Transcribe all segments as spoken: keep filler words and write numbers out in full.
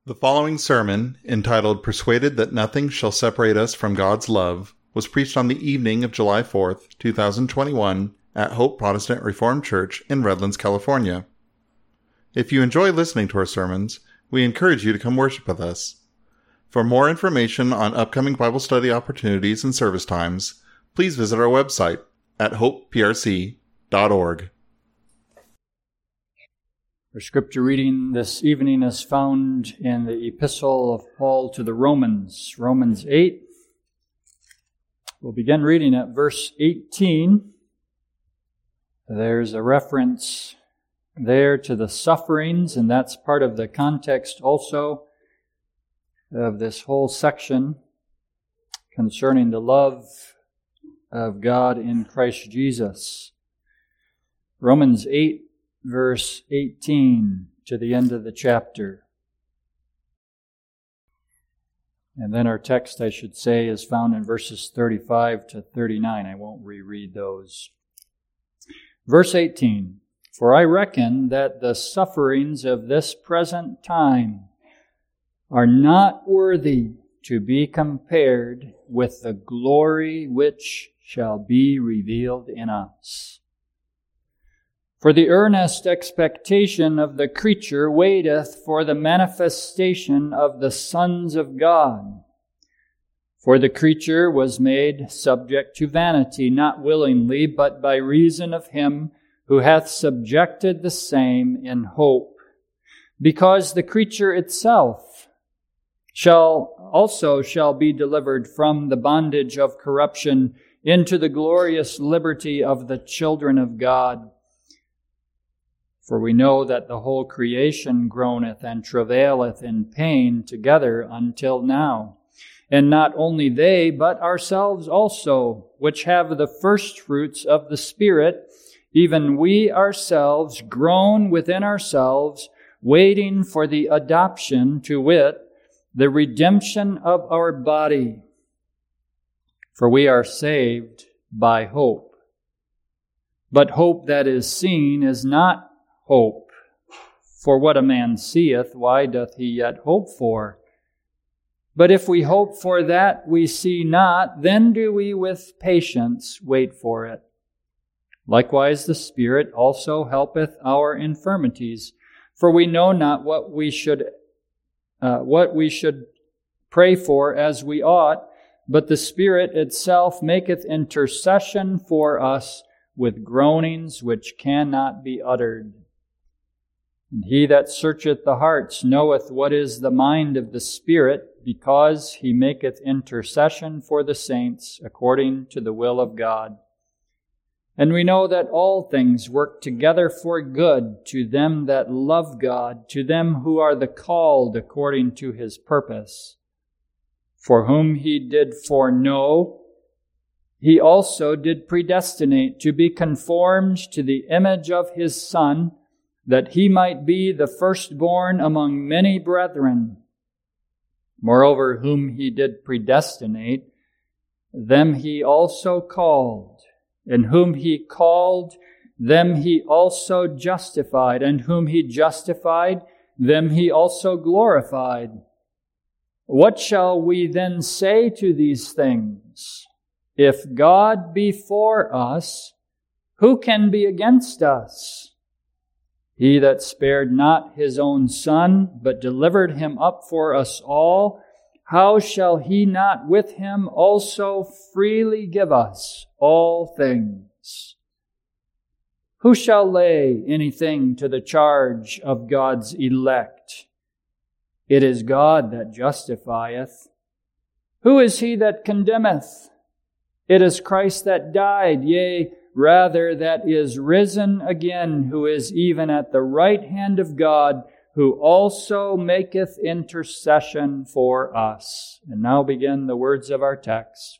The following sermon, entitled Persuaded That Nothing Shall Separate Us from God's Love, was preached on the evening of July fourth, twenty twenty-one at Hope Protestant Reformed Church in Redlands, California. If you enjoy listening to our sermons, we encourage you to come worship with us. For more information on upcoming Bible study opportunities and service times, please visit our website at hope p r c dot org. Our scripture reading this evening is found in the Epistle of Paul to the Romans, Romans eight. We'll begin reading at verse eighteen. There's a reference there to the sufferings, and that's part of the context also of this whole section concerning the love of God in Christ Jesus. Romans eight, verse eighteen to the end of the chapter. And then our text, I should say, is found in verses thirty-five to thirty-nine. I won't reread those. Verse eighteen, "For I reckon that the sufferings of this present time are not worthy to be compared with the glory which shall be revealed in us. For the earnest expectation of the creature waiteth for the manifestation of the sons of God. For the creature was made subject to vanity, not willingly, but by reason of him who hath subjected the same in hope. Because the creature itself shall also shall be delivered from the bondage of corruption into the glorious liberty of the children of God. For we know that the whole creation groaneth and travaileth in pain together until now. And not only they, but ourselves also, which have the first fruits of the Spirit, even we ourselves groan within ourselves, waiting for the adoption, to wit, the redemption of our body. For we are saved by hope. But hope that is seen is not hope. For what a man seeth, why doth he yet hope for? But if we hope for that we see not, then do we with patience wait for it. Likewise the Spirit also helpeth our infirmities, for we know not what we should uh, what we should pray for as we ought, but the Spirit itself maketh intercession for us with groanings which cannot be uttered. And he that searcheth the hearts knoweth what is the mind of the Spirit, because he maketh intercession for the saints according to the will of God. And we know that all things work together for good to them that love God, to them who are the called according to his purpose. For whom he did foreknow, he also did predestinate to be conformed to the image of his Son, that he might be the firstborn among many brethren. Moreover, whom he did predestinate, them he also called. And whom he called, them he also justified. And whom he justified, them he also glorified. What shall we then say to these things? If God be for us, who can be against us? He that spared not his own Son, but delivered him up for us all, how shall he not with him also freely give us all things? Who shall lay anything to the charge of God's elect? It is God that justifieth. Who is he that condemneth? It is Christ that died, yea, rather that is risen again, who is even at the right hand of God, who also maketh intercession for us." And now begin the words of our text.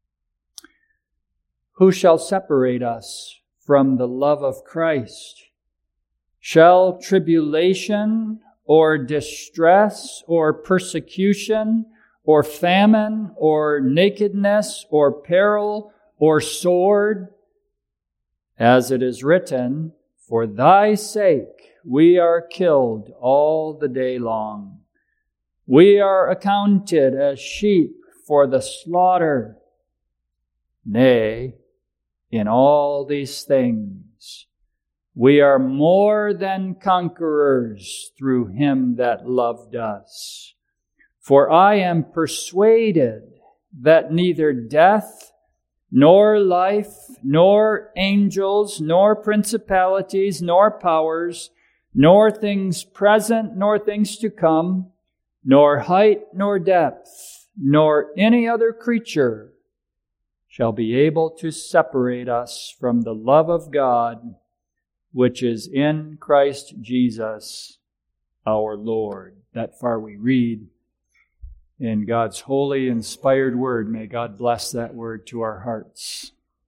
"Who shall separate us from the love of Christ? Shall tribulation or distress or persecution or famine or nakedness or peril or sword? As it is written, for thy sake we are killed all the day long. We are accounted as sheep for the slaughter. Nay, in all these things, we are more than conquerors through him that loved us. For I am persuaded that neither death, nor life, nor angels, nor principalities, nor powers, nor things present, nor things to come, nor height, nor depth, nor any other creature shall be able to separate us from the love of God, which is in Christ Jesus our Lord. That far we read in God's holy, inspired word. May God bless that word to our hearts.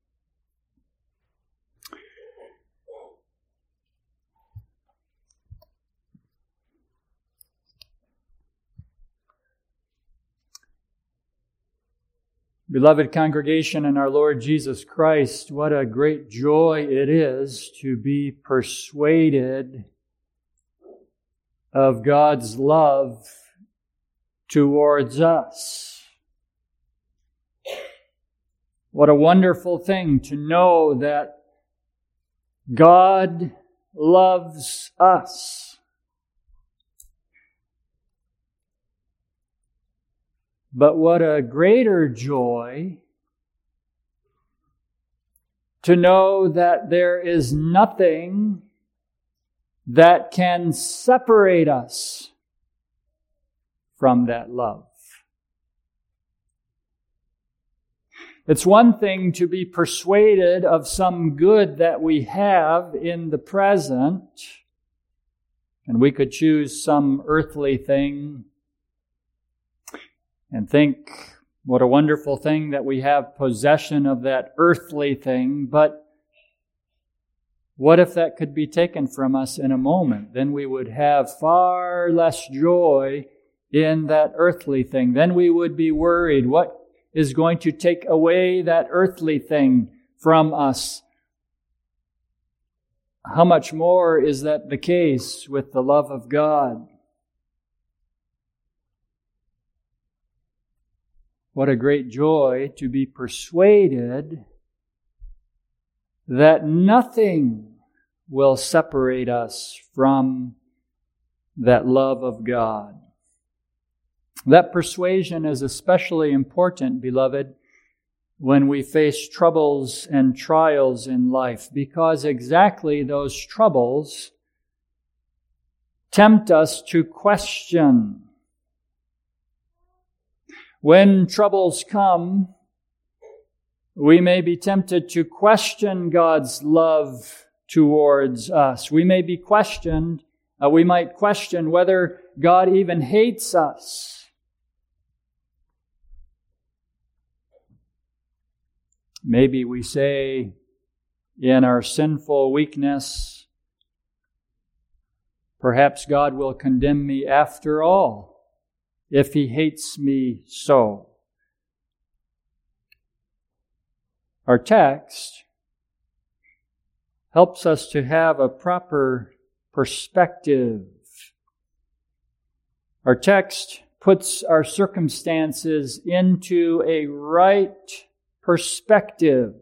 Beloved congregation in our Lord Jesus Christ, what a great joy it is to be persuaded of God's love towards us. What a wonderful thing to know that God loves us. But what a greater joy to know that there is nothing that can separate us from that love. It's one thing to be persuaded of some good that we have in the present, and we could choose some earthly thing and think, what a wonderful thing that we have possession of that earthly thing, but what if that could be taken from us in a moment? Then we would have far less joy in that earthly thing. Then we would be worried, what is going to take away that earthly thing from us? How much more is that the case with the love of God? What a great joy to be persuaded that nothing will separate us from that love of God. That persuasion is especially important, beloved, when we face troubles and trials in life, because exactly those troubles tempt us to question. When troubles come, we may be tempted to question God's love towards us. We may be questioned, uh, we might question whether God even hates us. Maybe we say in our sinful weakness, perhaps God will condemn me after all if He hates me so. Our text helps us to have a proper perspective. Our text puts our circumstances into a right perspective.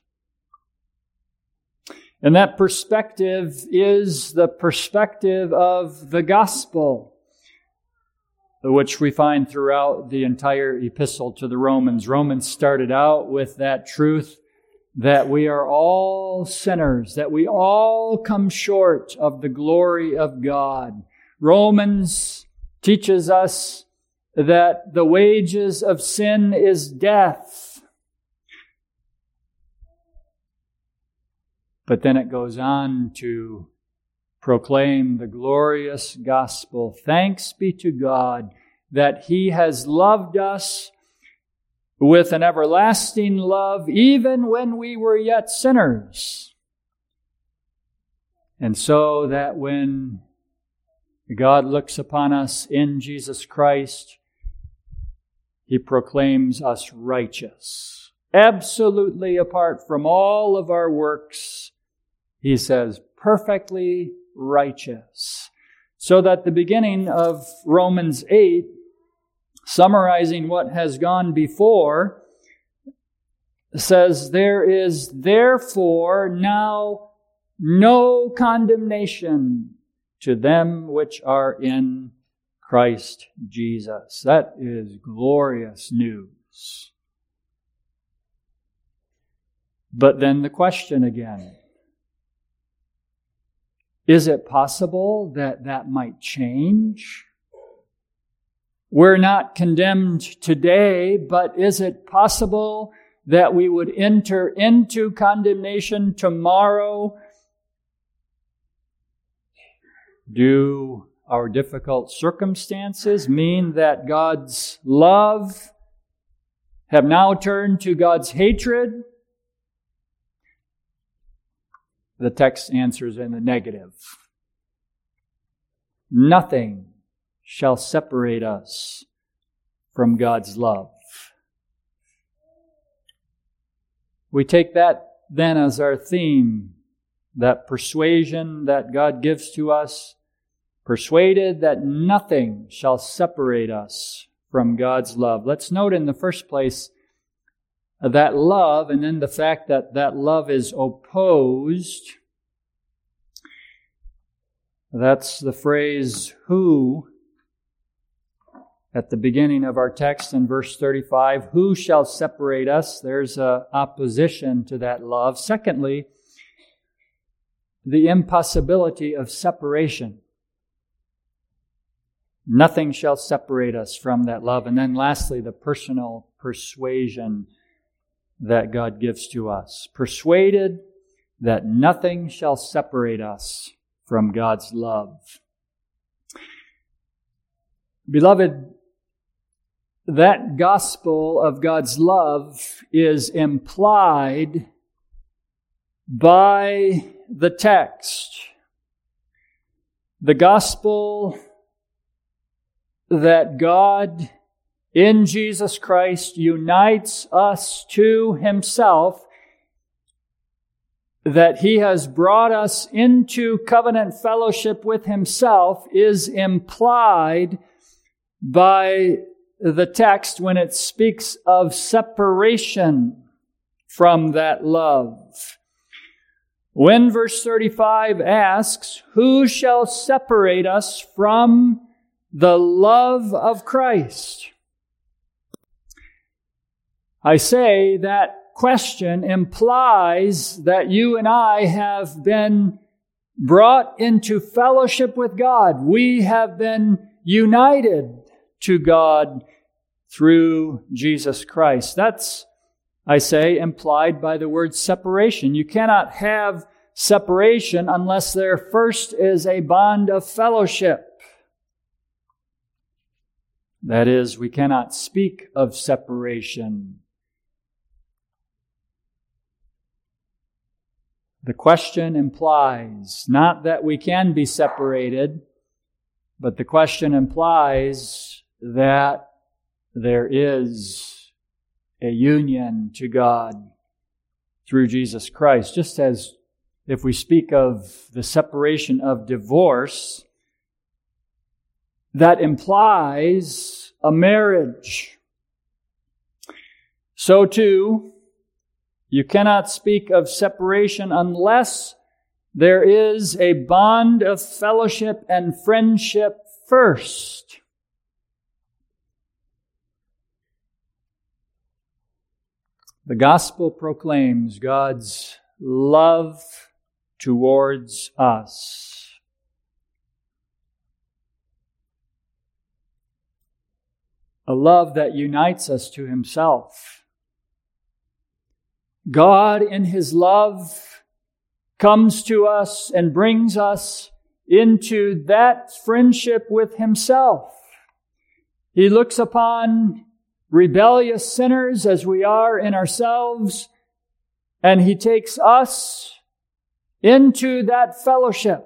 And that perspective is the perspective of the gospel, which we find throughout the entire epistle to the Romans. Romans started out with that truth that we are all sinners, that we all come short of the glory of God. Romans teaches us that the wages of sin is death. But then it goes on to proclaim the glorious gospel. Thanks be to God that He has loved us with an everlasting love, even when we were yet sinners. And so that when God looks upon us in Jesus Christ, He proclaims us righteous. Absolutely apart from all of our works, He says, perfectly righteous. So that the beginning of Romans eight summarizing what has gone before, says, there is therefore now no condemnation to them which are in Christ Jesus. That is glorious news. But then the question again, is it possible that that might change? We're not condemned today, but is it possible that we would enter into condemnation tomorrow? Do our difficult circumstances mean that God's love have now turned to God's hatred? The text answers in the negative. Nothing shall separate us from God's love. We take that then as our theme, that persuasion that God gives to us, persuaded that nothing shall separate us from God's love. Let's note in the first place that love, and then the fact that that love is opposed. That's the phrase who at the beginning of our text in verse thirty-five. Who shall separate us? There's an opposition to that love. Secondly, the impossibility of separation. Nothing shall separate us from that love. And then lastly, the personal persuasion that God gives to us. Persuaded that nothing shall separate us from God's love. Beloved, that gospel of God's love is implied by the text. The gospel that God in Jesus Christ unites us to Himself, that He has brought us into covenant fellowship with Himself, is implied by the text when it speaks of separation from that love. When verse thirty-five asks, who shall separate us from the love of Christ? I say that question implies that you and I have been brought into fellowship with God. We have been united to God through Jesus Christ. That's, I say, implied by the word separation. You cannot have separation unless there first is a bond of fellowship. That is, we cannot speak of separation. The question implies not that we can be separated, but the question implies that there is a union to God through Jesus Christ. Just as if we speak of the separation of divorce, that implies a marriage. So too, you cannot speak of separation unless there is a bond of fellowship and friendship first. The gospel proclaims God's love towards us. A love that unites us to Himself. God in His love comes to us and brings us into that friendship with Himself. He looks upon rebellious sinners as we are in ourselves, and He takes us into that fellowship.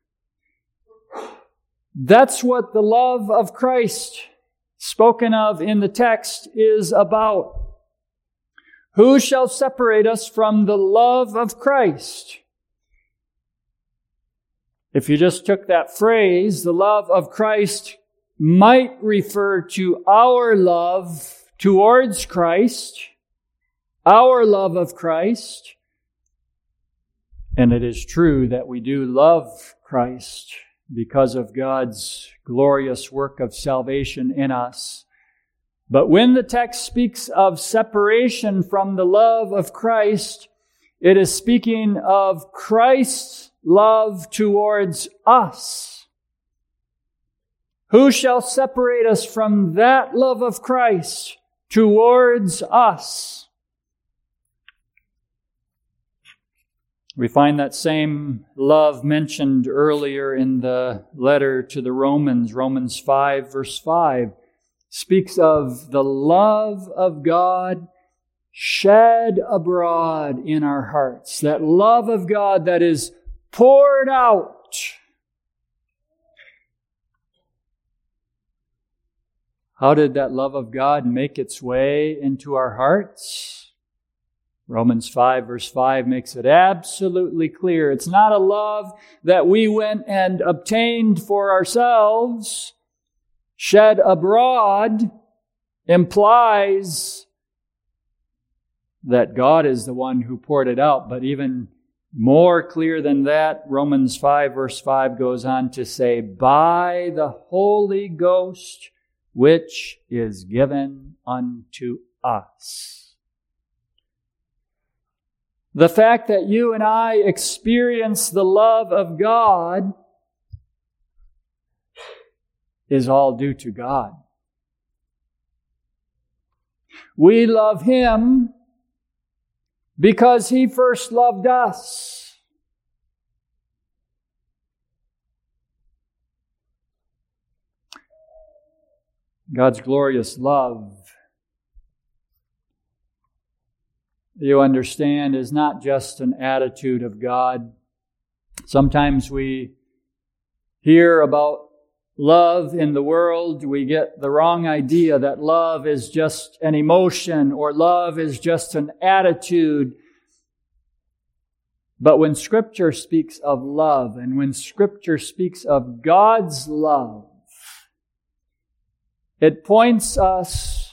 That's what the love of Christ spoken of in the text is about. Who shall separate us from the love of Christ? If you just took that phrase, the love of Christ, might refer to our love towards Christ, our love of Christ. And it is true that we do love Christ because of God's glorious work of salvation in us. But when the text speaks of separation from the love of Christ, it is speaking of Christ's love towards us. Who shall separate us from that love of Christ towards us? We find that same love mentioned earlier in the letter to the Romans. Romans five, verse five, speaks of the love of God shed abroad in our hearts. That love of God that is poured out. How did that love of God make its way into our hearts? Romans five, verse five makes it absolutely clear. It's not a love that we went and obtained for ourselves. Shed abroad implies that God is the one who poured it out. But even more clear than that, Romans five, verse five goes on to say, by the Holy Ghost, which is given unto us. The fact that you and I experience the love of God is all due to God. We love Him because He first loved us. God's glorious love, you understand, is not just an attitude of God. Sometimes we hear about love in the world, we get the wrong idea that love is just an emotion or love is just an attitude. But when Scripture speaks of love and when Scripture speaks of God's love, it points us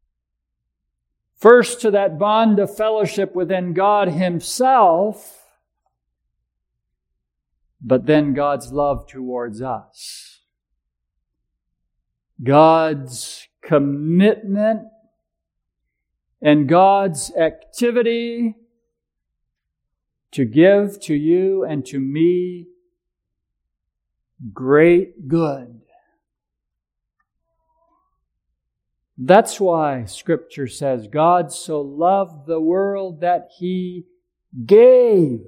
first to that bond of fellowship within God Himself, but then God's love towards us. God's commitment and God's activity to give to you and to me great good. That's why Scripture says God so loved the world that He gave.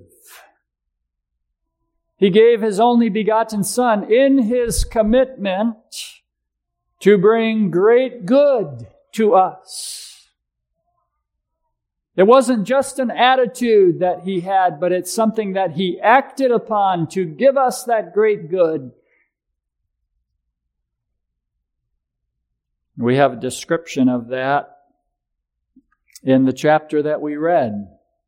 He gave His only begotten Son in His commitment to bring great good to us. It wasn't just an attitude that He had, but it's something that He acted upon to give us that great good. We have a description of that in the chapter that we read.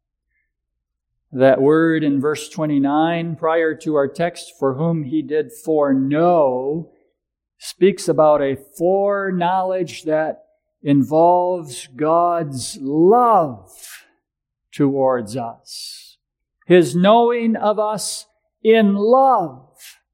That word in verse twenty-nine, prior to our text, for whom He did foreknow, speaks about a foreknowledge that involves God's love towards us. His knowing of us in love.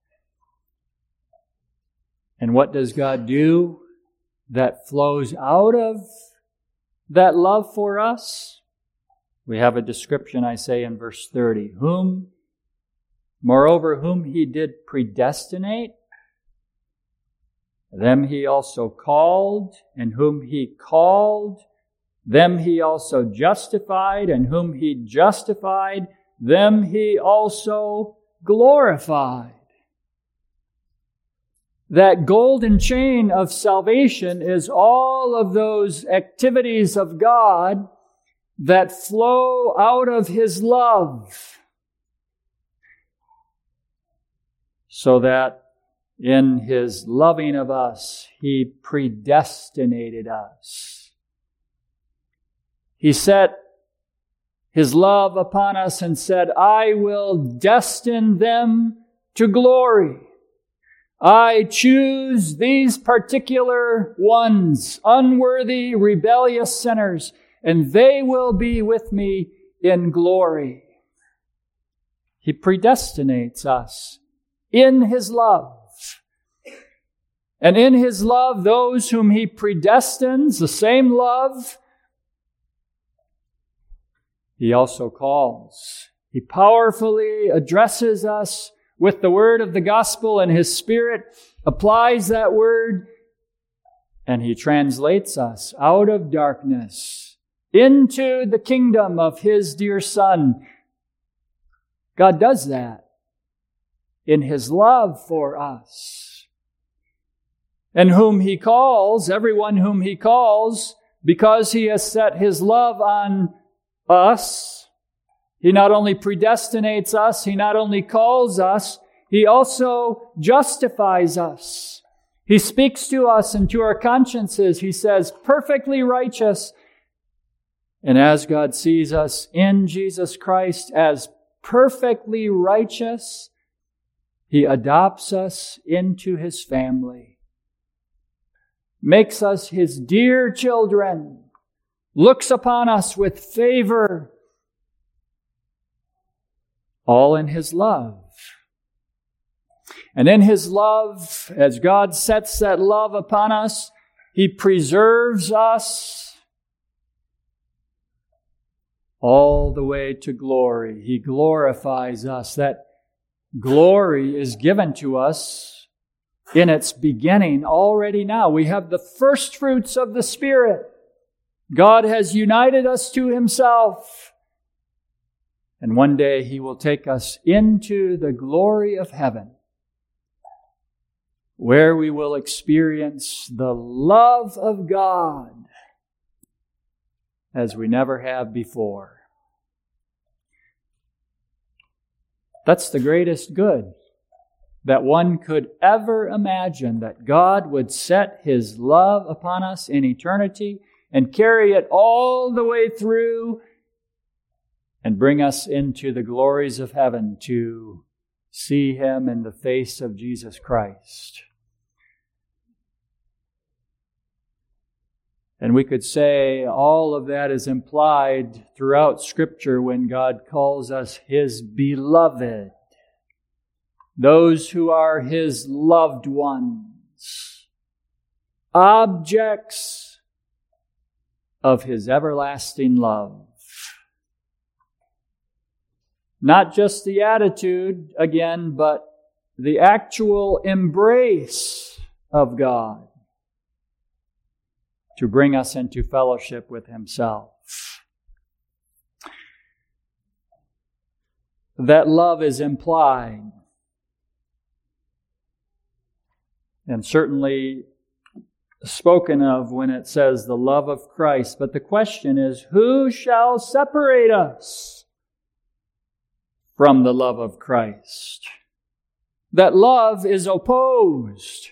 And what does God do that flows out of that love for us? We have a description, I say, in verse thirty. Whom, moreover, whom He did predestinate, them He also called, and whom He called, them He also justified, and whom He justified, them He also glorified. That golden chain of salvation is all of those activities of God that flow out of His love, so that in His loving of us, He predestinated us. He set His love upon us and said, I will destine them to glory. I choose these particular ones, unworthy, rebellious sinners, and they will be with me in glory. He predestinates us in His love. And in His love, those whom He predestines, the same love, He also calls. He powerfully addresses us with the word of the gospel, and His Spirit applies that word, and He translates us out of darkness into the kingdom of His dear Son. God does that in His love for us. And whom He calls, everyone whom He calls, because He has set His love on us, He not only predestinates us, He not only calls us, He also justifies us. He speaks to us and to our consciences. He says, perfectly righteous. And as God sees us in Jesus Christ as perfectly righteous, He adopts us into His family, makes us His dear children, looks upon us with favor, all in His love. And in His love, as God sets that love upon us, He preserves us all the way to glory. He glorifies us. That glory is given to us in its beginning already now. We have the first fruits of the Spirit. God has united us to Himself. And one day He will take us into the glory of heaven, where we will experience the love of God as we never have before. That's the greatest good that one could ever imagine, that God would set His love upon us in eternity and carry it all the way through and bring us into the glories of heaven to see Him in the face of Jesus Christ. And we could say all of that is implied throughout Scripture when God calls us His beloved, those who are His loved ones, objects of His everlasting love. Not just the attitude, again, but the actual embrace of God to bring us into fellowship with Himself. That love is implied, and certainly spoken of when it says the love of Christ. But the question is, who shall separate us from the love of Christ? That love is opposed.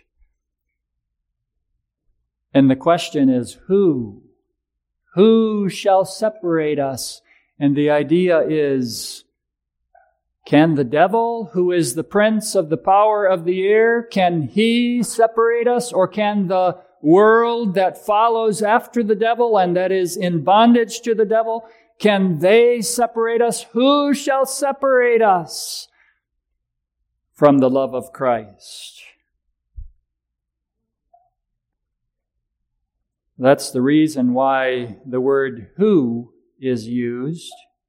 And the question is, who? Who shall separate us? And the idea is, can the devil, who is the prince of the power of the air, can he separate us? Or can the world that follows after the devil and that is in bondage to the devil, can they separate us? Who shall separate us from the love of Christ? That's the reason why the word who is used.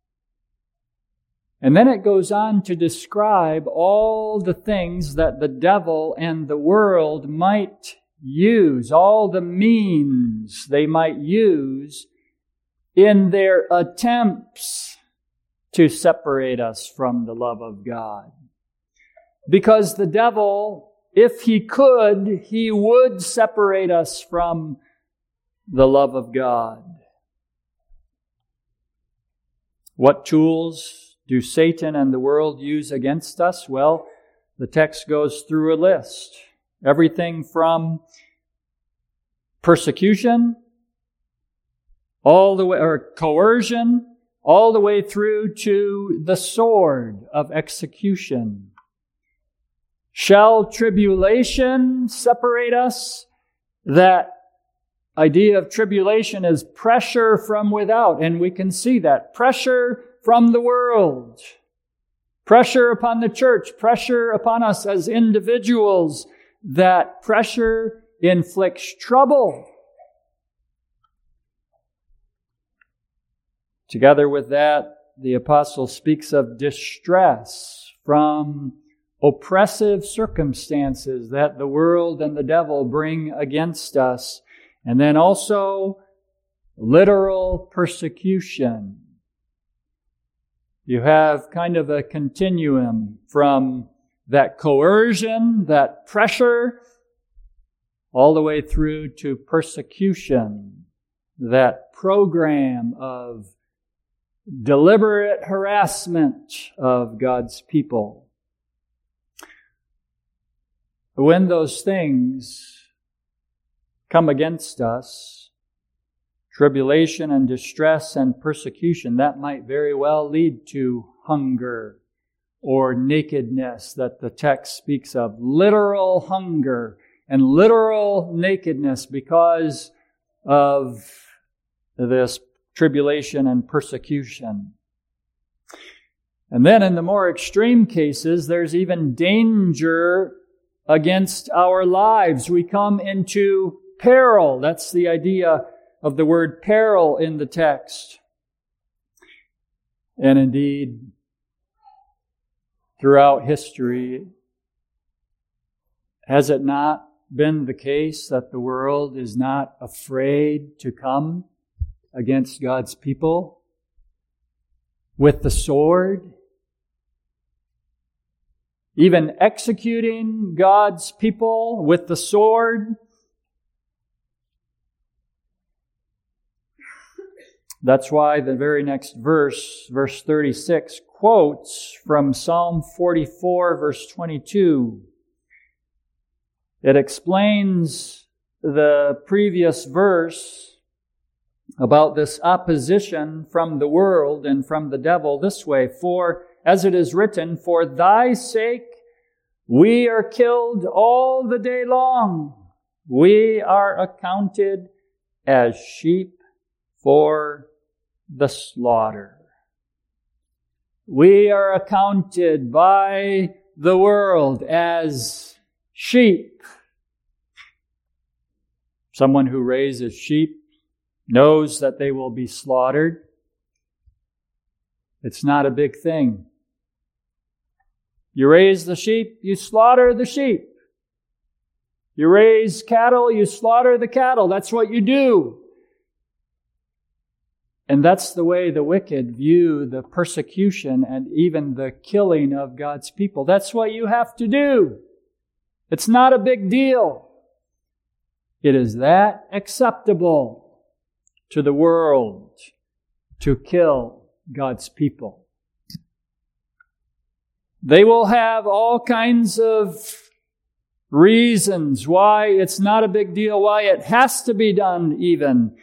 And then it goes on to describe all the things that the devil and the world might use, all the means they might use in their attempts to separate us from the love of God. Because the devil, if he could, he would separate us from the love of God. What tools do Satan and the world use against us? Well, the text goes through a list. Everything from persecution, all the way, or coercion, all the way through to the sword of execution. Shall tribulation separate us? That idea of tribulation is pressure from without, and we can see that. Pressure from the world. Pressure upon the church. Pressure upon us as individuals. That pressure inflicts trouble. Together with that, the apostle speaks of distress from oppressive circumstances that the world and the devil bring against us. And then also literal persecution. You have kind of a continuum from that coercion, that pressure, all the way through to persecution, that program of deliberate harassment of God's people. When those things come against us, tribulation and distress and persecution, that might very well lead to hunger or nakedness that the text speaks of. Literal hunger and literal nakedness because of this tribulation and persecution. And then in the more extreme cases, there's even danger against our lives. We come into peril. That's the idea of the word peril in the text. And indeed, throughout history, has it not been the case that the world is not afraid to come against God's people with the sword, even executing God's people with the sword? That's why the very next verse, verse thirty-six, quotes from Psalm forty-four, verse twenty-two. It explains the previous verse about this opposition from the world and from the devil this way. For, as it is written, for thy sake we are killed all the day long. We are accounted as sheep for the slaughter. We are accounted by the world as sheep. Someone who raises sheep knows that they will be slaughtered. It's not a big thing. You raise the sheep, you slaughter the sheep. You raise cattle, you slaughter the cattle. That's what you do. And that's the way the wicked view the persecution and even the killing of God's people. That's what you have to do. It's not a big deal. It is that acceptable to the world to kill God's people. They will have all kinds of reasons why it's not a big deal, why it has to be done even.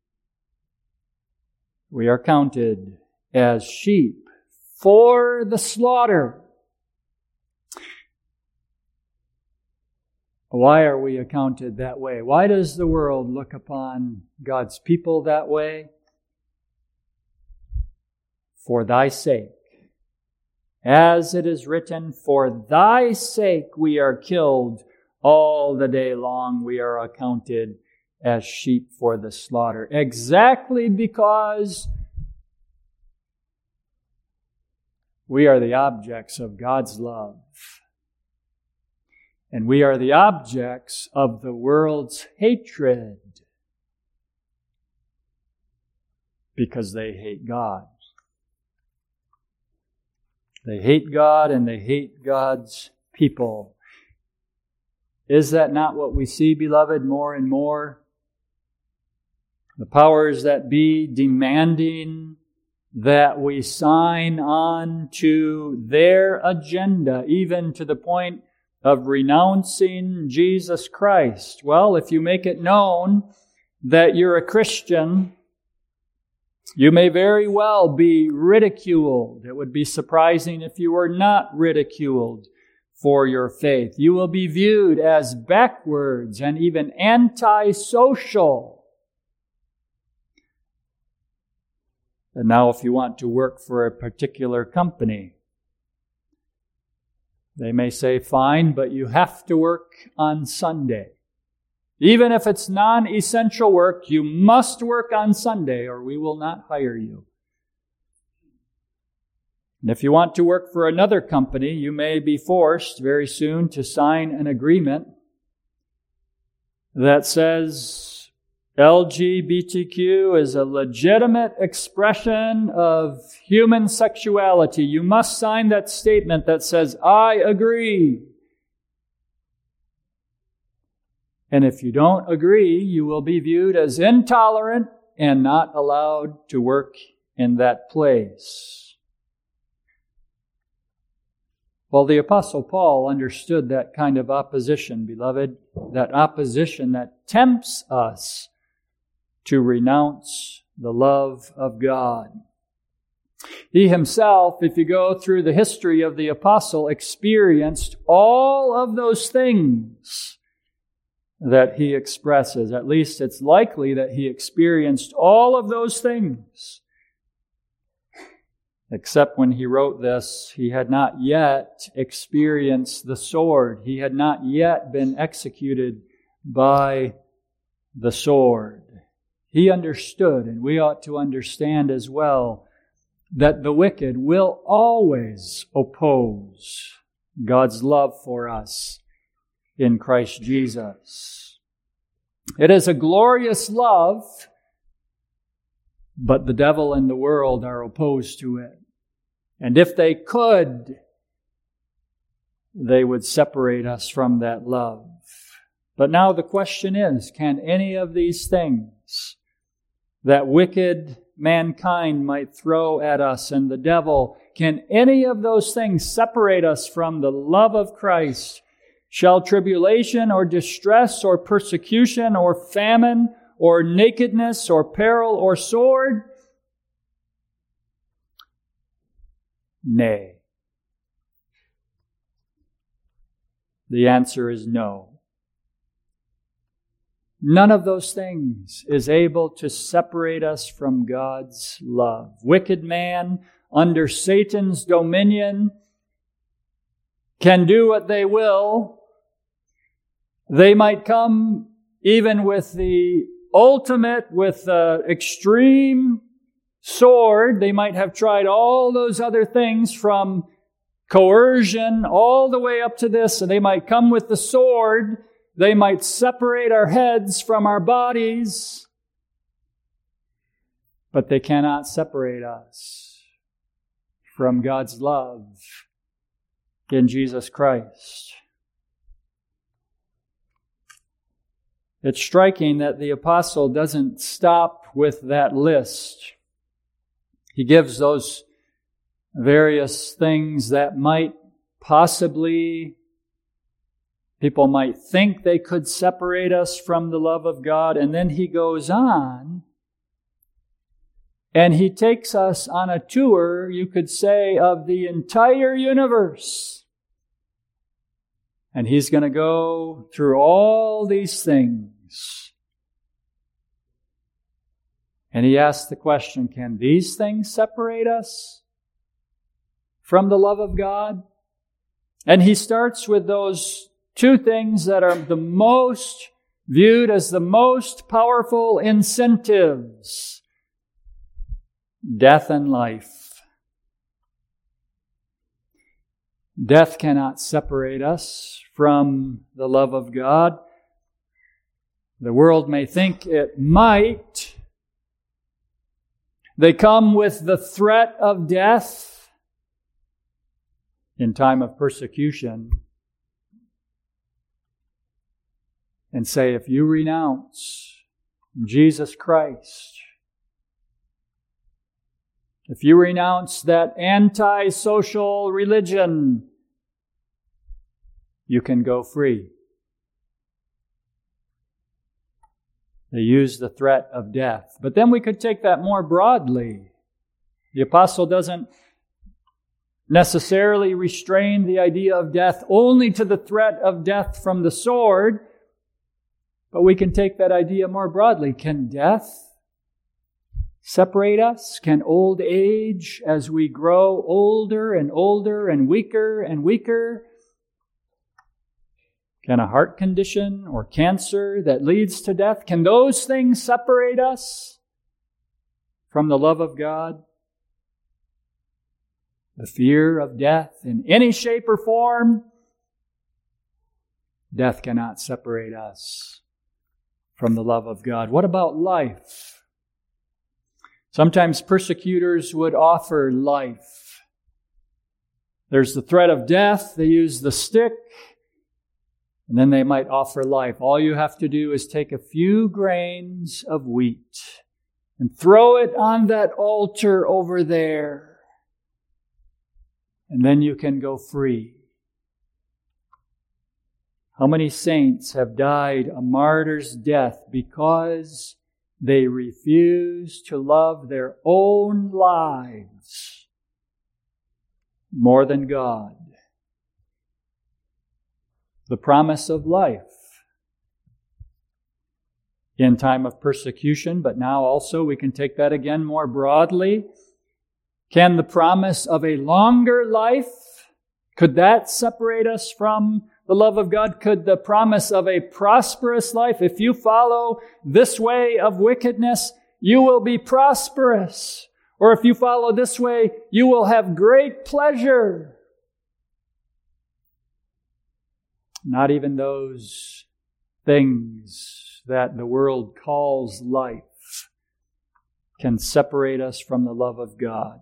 We are counted as sheep for the slaughter. Why are we accounted that way? Why does the world look upon God's people that way? For thy sake. As it is written, for thy sake we are killed all the day long. We are accounted as sheep for the slaughter. Exactly because we are the objects of God's love. And we are the objects of the world's hatred because they hate God. They hate God and they hate God's people. Is that not what we see, beloved, more and more? The powers that be demanding that we sign on to their agenda, even to the point of renouncing Jesus Christ. Well, if you make it known that you're a Christian, you may very well be ridiculed. It would be surprising if you were not ridiculed for your faith. You will be viewed as backwards and even antisocial. And now if you want to work for a particular company, they may say, fine, but you have to work on Sunday. Even if it's non-essential work, you must work on Sunday or we will not hire you. And if you want to work for another company, you may be forced very soon to sign an agreement that says L G B T Q is a legitimate expression of human sexuality. You must sign that statement that says, I agree. And if you don't agree, you will be viewed as intolerant and not allowed to work in that place. Well, the Apostle Paul understood that kind of opposition, beloved, that opposition that tempts us to renounce the love of God. He himself, if you go through the history of the apostle, experienced all of those things that he expresses. At least it's likely that he experienced all of those things. Except when he wrote this, he had not yet experienced the sword. He had not yet been executed by the sword. He understood, and we ought to understand as well, that the wicked will always oppose God's love for us in Christ Jesus. It is a glorious love, but the devil and the world are opposed to it. And if they could, they would separate us from that love. But now the question is, can any of these things that wicked mankind might throw at us and the devil, can any of those things separate us from the love of Christ? Shall tribulation or distress or persecution or famine or nakedness or peril or sword? Nay. The answer is no. None of those things is able to separate us from God's love. Wicked man under Satan's dominion can do what they will. They might come even with the ultimate, with the extreme sword. They might have tried all those other things from coercion all the way up to this, and they might come with the sword. They might separate our heads from our bodies, but they cannot separate us from God's love in Jesus Christ. It's striking that the apostle doesn't stop with that list. He gives those various things that might possibly, people might think they could separate us from the love of God. And then he goes on and he takes us on a tour, you could say, of the entire universe. And he's going to go through all these things. And he asks the question, can these things separate us from the love of God? And he starts with those two things that are the most viewed as the most powerful incentives: death and life. Death cannot separate us from the love of God. The world may think it might. They come with the threat of death in time of persecution and say, if you renounce Jesus Christ, if you renounce that anti-social religion, you can go free. They use the threat of death. But then we could take that more broadly. The apostle doesn't necessarily restrain the idea of death only to the threat of death from the sword, but we can take that idea more broadly. Can death separate us? Can old age, as we grow older and older and weaker and weaker, can a heart condition or cancer that leads to death, can those things separate us from the love of God? The fear of death in any shape or form, death cannot separate us from the love of God. What about life? Sometimes persecutors would offer life. There's the threat of death. They use the stick, and then they might offer life. All you have to do is take a few grains of wheat and throw it on that altar over there. And then you can go free. How many saints have died a martyr's death because they refuse to love their own lives more than God? The promise of life in time of persecution, but now also we can take that again more broadly. Can the promise of a longer life, could that separate us from the love of God? Could the promise of a prosperous life, if you follow this way of wickedness, you will be prosperous. Or if you follow this way, you will have great pleasure. Not even those things that the world calls life can separate us from the love of God.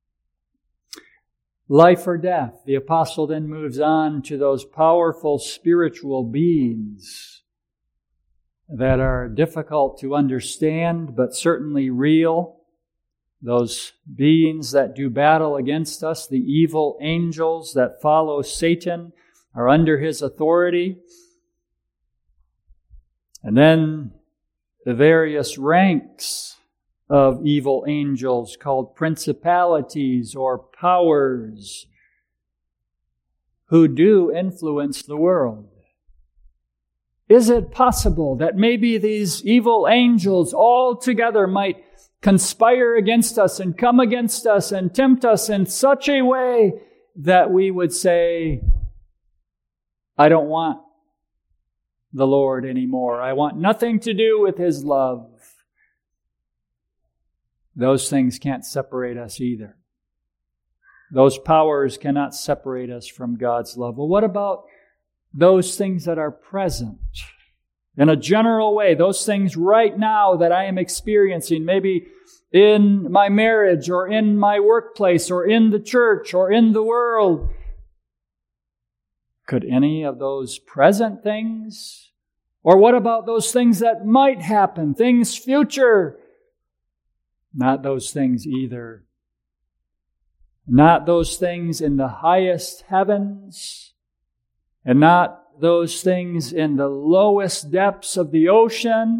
Life or death. The apostle then moves on to those powerful spiritual beings that are difficult to understand, but certainly real. Those beings that do battle against us, the evil angels that follow Satan, are under his authority. And then the various ranks of evil angels called principalities or powers who do influence the world. Is it possible that maybe these evil angels all together might conspire against us and come against us and tempt us in such a way that we would say, I don't want the Lord anymore. I want nothing to do with His love. Those things can't separate us either. Those powers cannot separate us from God's love. Well, what about those things that are present? In a general way, those things right now that I am experiencing, maybe in my marriage or in my workplace or in the church or in the world. Could any of those present things? Or what about those things that might happen, things future? Not those things either. Not those things in the highest heavens, and not those things in the lowest depths of the ocean.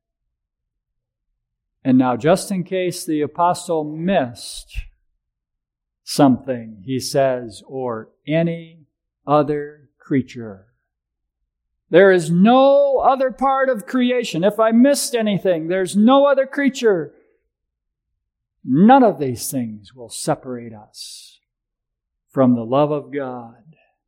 And now, just in case the apostle missed something, he says, or any other creature. There is no other part of creation. If I missed anything, there's no other creature. None of these things will separate us from the love of God.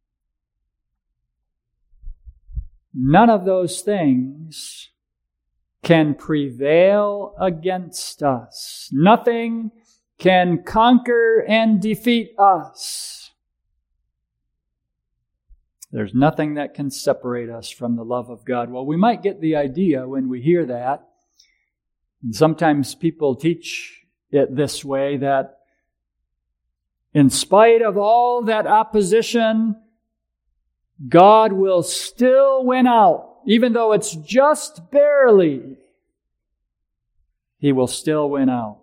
None of those things can prevail against us. Nothing can conquer and defeat us. There's nothing that can separate us from the love of God. Well, we might get the idea when we hear that. And sometimes people teach it this way, that in spite of all that opposition, God will still win out. Even though it's just barely, He will still win out.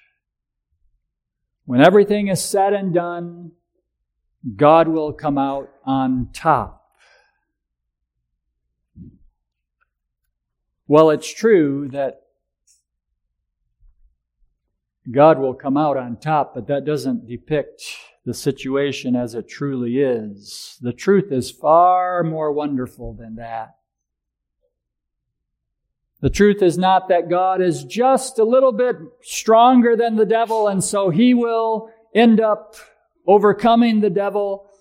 When everything is said and done, God will come out on top. Well, it's true that God will come out on top, but that doesn't depict the situation as it truly is. The truth is far more wonderful than that. The truth is not that God is just a little bit stronger than the devil, and so he will end up overcoming the devil.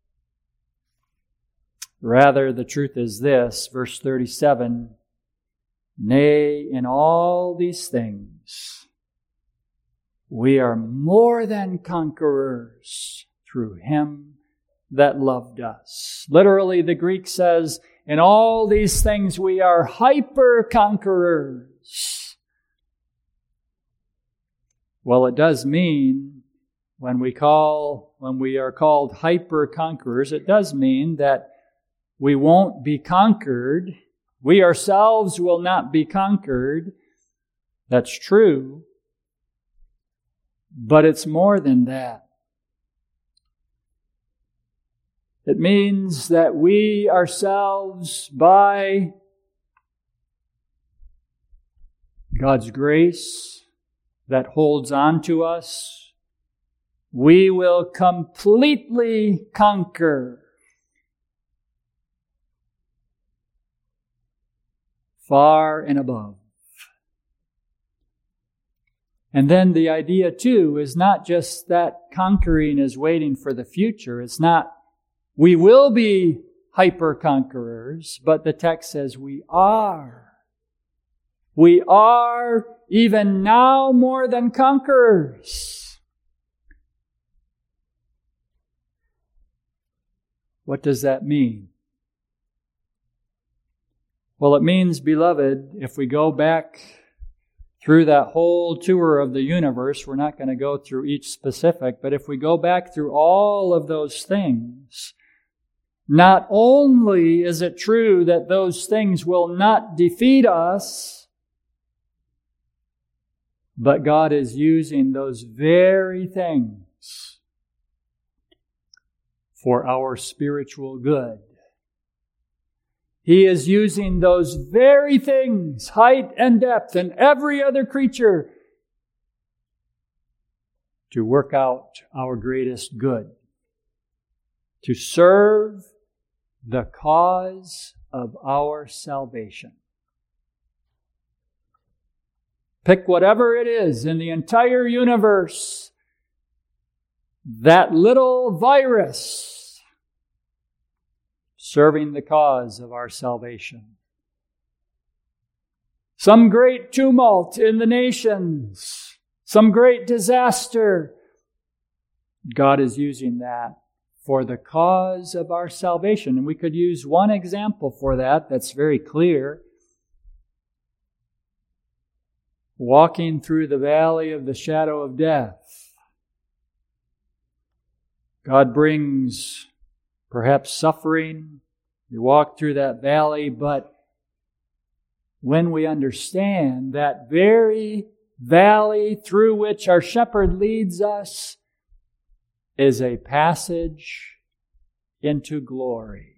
Rather, the truth is this, verse thirty-seven, nay, in all these things, we are more than conquerors through Him that loved us. Literally, the Greek says, in all these things we are hyper-conquerors. Well, it does mean, when we call, when we are called hyper-conquerors, it does mean that we won't be conquered. We ourselves will not be conquered. That's true. But it's more than that. It means that we ourselves, by God's grace that holds on to us, we will completely conquer. Far and above. And then the idea too is not just that conquering is waiting for the future. It's not we will be hyper-conquerors, but the text says we are. We are even now more than conquerors. What does that mean? Well, it means, beloved, if we go back through that whole tour of the universe, we're not going to go through each specific, but if we go back through all of those things, not only is it true that those things will not defeat us, but God is using those very things for our spiritual good. He is using those very things, height and depth, and every other creature to work out our greatest good, to serve the cause of our salvation. Pick whatever it is in the entire universe, that little virus serving the cause of our salvation. Some great tumult in the nations, some great disaster. God is using that for the cause of our salvation. And we could use one example for that that's very clear. Walking through the valley of the shadow of death. God brings perhaps suffering. We walk through that valley, but when we understand that very valley through which our shepherd leads us is a passage into glory.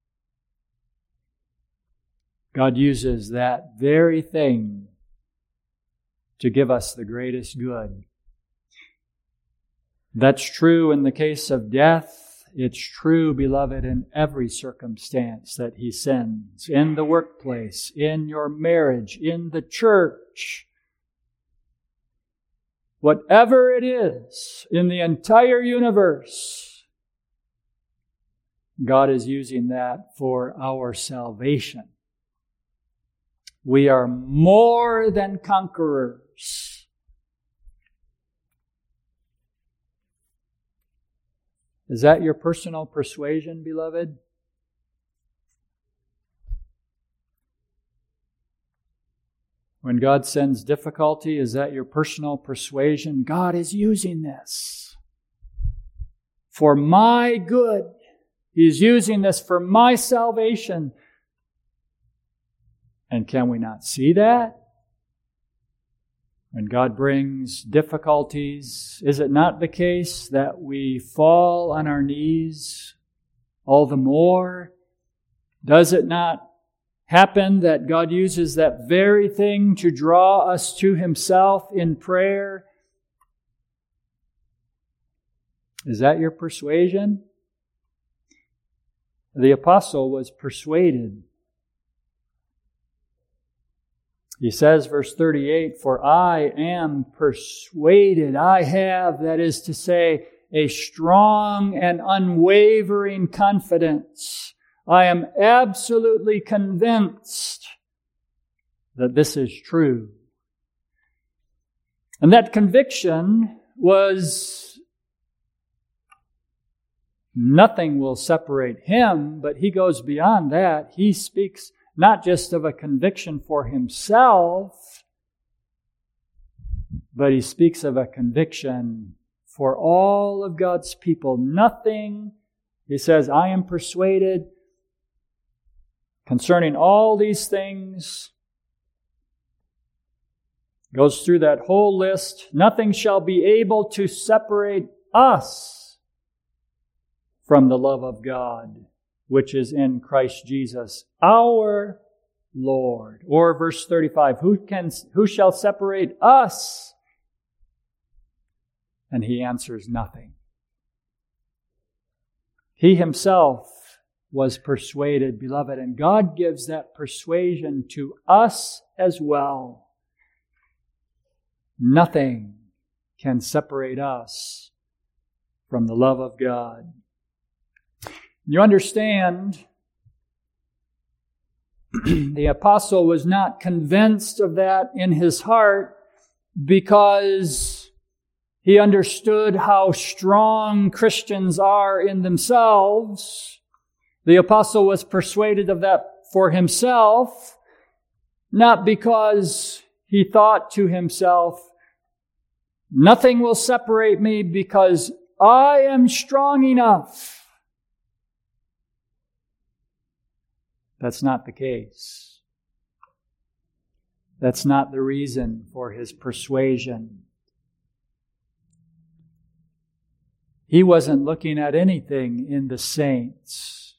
God uses that very thing to give us the greatest good. That's true in the case of death. It's true, beloved, in every circumstance that He sends. In the workplace, in your marriage, in the church. Whatever it is in the entire universe, God is using that for our salvation. We are more than conquerors. Is that your personal persuasion, beloved? When God sends difficulty, is that your personal persuasion? God is using this for my good. He's using this for my salvation. And can we not see that? When God brings difficulties, is it not the case that we fall on our knees all the more? Does it not happen that God uses that very thing to draw us to Himself in prayer? Is that your persuasion? The apostle was persuaded. He says, verse thirty-eight, "For I am persuaded." I have, that is to say, a strong and unwavering confidence. I am absolutely convinced that this is true. And that conviction was, nothing will separate him, but he goes beyond that. He speaks not just of a conviction for himself, but he speaks of a conviction for all of God's people. Nothing, he says, I am persuaded concerning all these things. Goes through that whole list. Nothing shall be able to separate us from the love of God, which is in Christ Jesus, our Lord. Or verse thirty-five, who can, who shall separate us? And he answers, nothing. He himself was persuaded, beloved, and God gives that persuasion to us as well. Nothing can separate us from the love of God. You understand, the apostle was not convinced of that in his heart because he understood how strong Christians are in themselves. The apostle was persuaded of that for himself, not because he thought to himself, nothing will separate me because I am strong enough. That's not the case. That's not the reason for his persuasion. He wasn't looking at anything in the saints.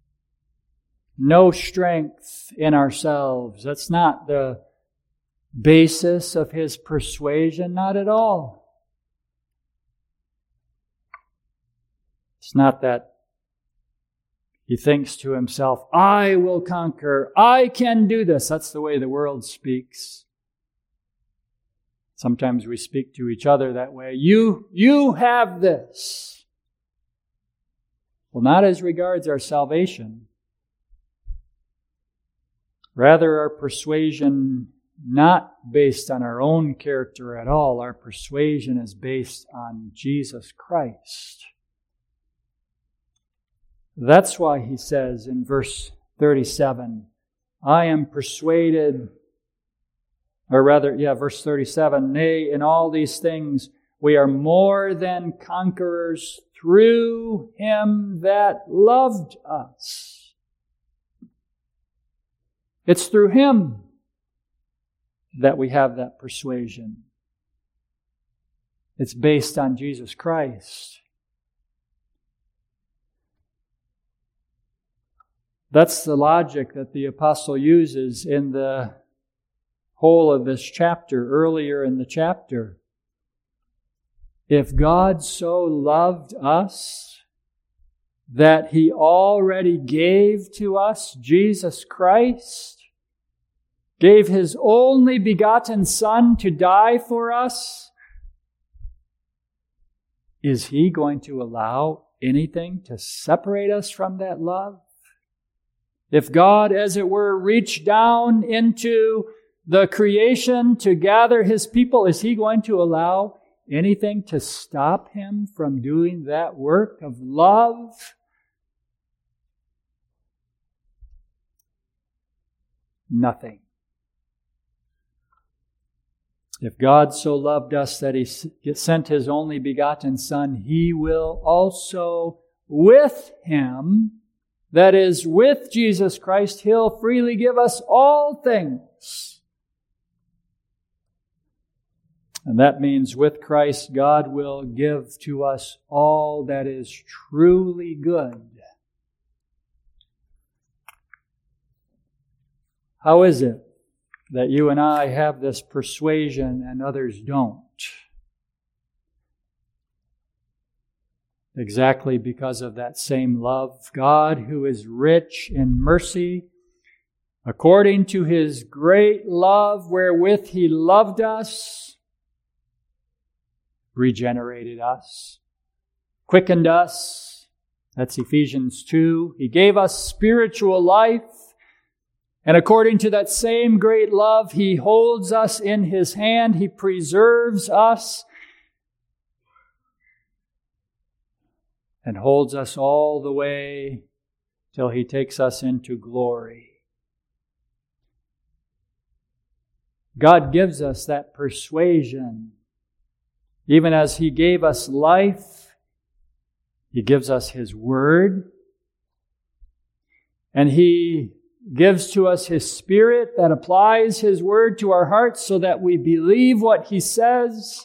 No strength in ourselves. That's not the basis of his persuasion, not at all. It's not that he thinks to himself, I will conquer, I can do this. That's the way the world speaks. Sometimes we speak to each other that way. You, you have this. Well, not as regards our salvation. Rather, our persuasion not based on our own character at all. Our persuasion is based on Jesus Christ. That's why he says in verse thirty-seven, I am persuaded, or rather, yeah, verse thirty-seven, nay, in all these things we are more than conquerors through him that loved us. It's through him that we have that persuasion. It's based on Jesus Christ. That's the logic that the apostle uses in the whole of this chapter, earlier in the chapter. If God so loved us that he already gave to us Jesus Christ, gave his only begotten Son to die for us, is he going to allow anything to separate us from that love? If God, as it were, reached down into the creation to gather his people, is he going to allow anything to stop him from doing that work of love? Nothing. If God so loved us that he sent his only begotten Son, he will also with him, that is, with Jesus Christ, he'll freely give us all things. And that means with Christ, God will give to us all that is truly good. How is it that you and I have this persuasion and others don't? exactly because of that same love. God, who is rich in mercy, according to His great love wherewith He loved us, regenerated us, quickened us. That's Ephesians two. He gave us spiritual life. And according to that same great love, He holds us in His hand. He preserves us and holds us all the way till He takes us into glory. God gives us that persuasion. Even as He gave us life, He gives us His Word. And He gives to us His Spirit that applies His Word to our hearts so that we believe what He says.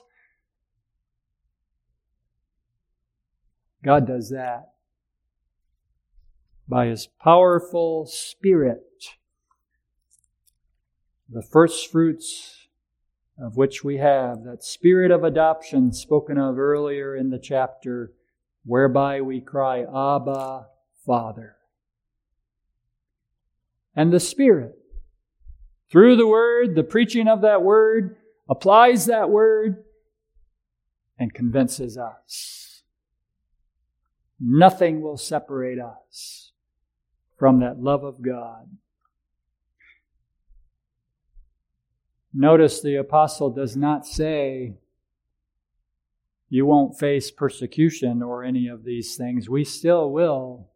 God does that by His powerful Spirit, the first fruits of which we have, that Spirit of adoption spoken of earlier in the chapter, whereby we cry, Abba, Father. And the Spirit, through the Word, the preaching of that Word, applies that Word and convinces us. Nothing will separate us from that love of God. Notice the apostle does not say, you won't face persecution or any of these things. We still will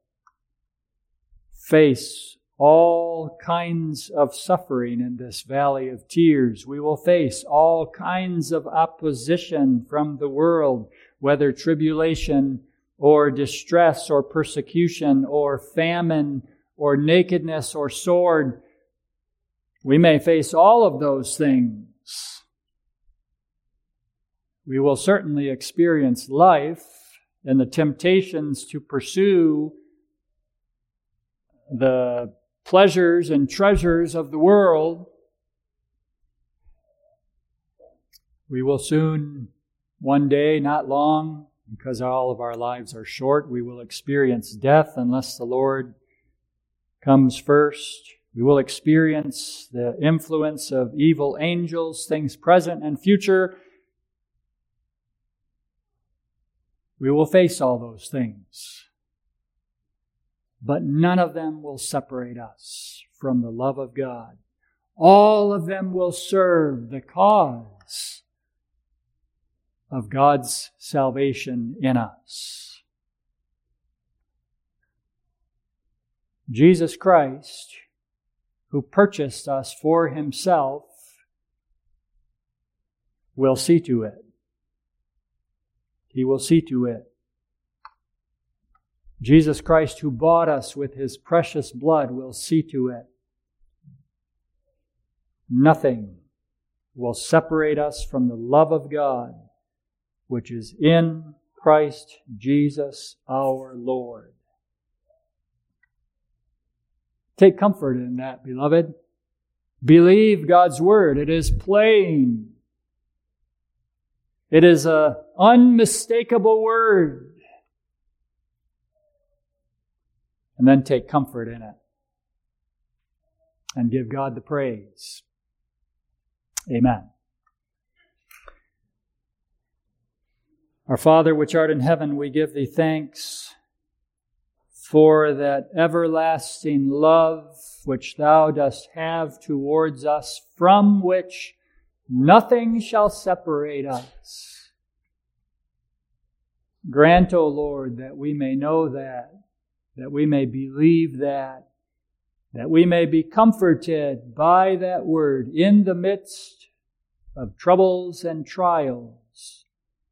face all kinds of suffering in this valley of tears. We will face all kinds of opposition from the world, whether tribulation or distress or persecution or famine or nakedness or sword. We may face all of those things. We will certainly experience life and the temptations to pursue the pleasures and treasures of the world. We will soon, one day, not long, because all of our lives are short, we will experience death unless the Lord comes first. We will experience the influence of evil angels, things present and future. We will face all those things. But none of them will separate us from the love of God. All of them will serve the cause of God's salvation in us. Jesus Christ, who purchased us for Himself, will see to it. He will see to it. Jesus Christ, who bought us with His precious blood, will see to it. Nothing will separate us from the love of God, which is in Christ Jesus our Lord. Take comfort in that, beloved. Believe God's Word. It is plain. It is an unmistakable Word. And then take comfort in it. And give God the praise. Amen. Our Father, which art in heaven, we give Thee thanks for that everlasting love which Thou dost have towards us, from which nothing shall separate us. Grant, O Lord, that we may know that, that we may believe that, that we may be comforted by that Word in the midst of troubles and trials,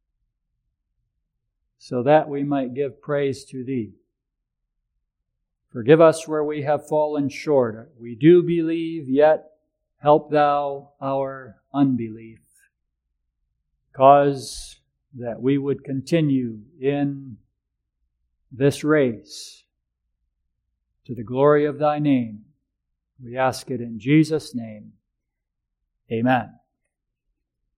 so that we might give praise to Thee. Forgive us where we have fallen short. We do believe, yet help Thou our unbelief. Cause that we would continue in this race to the glory of Thy name. We ask it in Jesus' name. Amen.